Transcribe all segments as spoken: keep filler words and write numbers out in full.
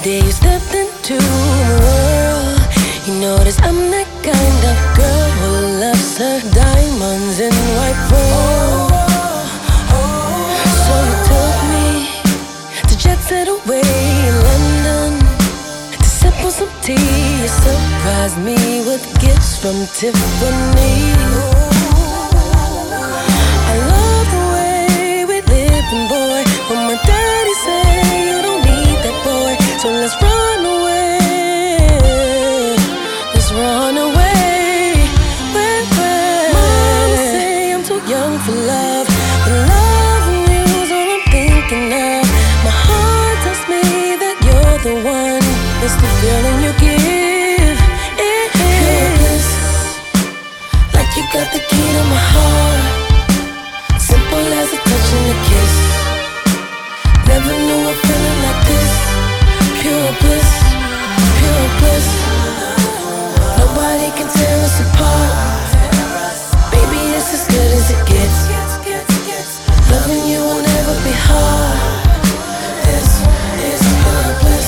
day you stepped into my world, you notice I'm that kind of girl who loves her diamonds and white pearl. So you took me to jet set away in London to sip on some tea. You surprised me with gifts from Tiffany. I love the way we live, and boy, when my daddy say you don't need that boy, so let's run away. Let's run away. Where, where? Mama say I'm too young for love, but loving you's all I'm thinking of. My heart tells me that you're the one. It's the feeling you give. Pure bliss, like you got the key to my heart. Simple as a touch and a kiss. Never knew a feeling like this. Pure bliss, pure bliss. Nobody can tear us apart. Baby, it's as good as it gets. Loving you will never be hard. This is pure bliss.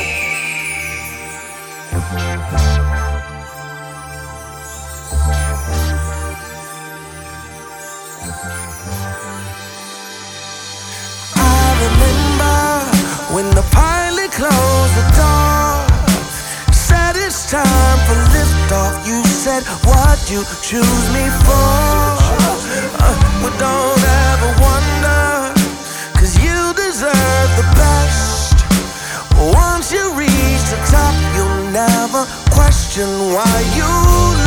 I remember when the pilot closed the door, said it's time for liftoff. You said, what you choose me for? Uh, but don't ever wonder, cause you deserve the best. Once you reach the top, you'll never question why you